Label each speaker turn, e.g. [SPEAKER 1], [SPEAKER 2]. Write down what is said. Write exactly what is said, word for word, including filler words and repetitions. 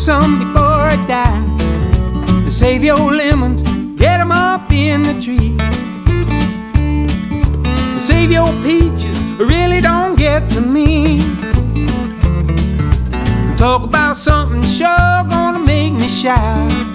[SPEAKER 1] some before I die. And save your lemons, get 'em up in the tree. And save your peaches, really don't get to me. Talk about something sure gonna make me shout.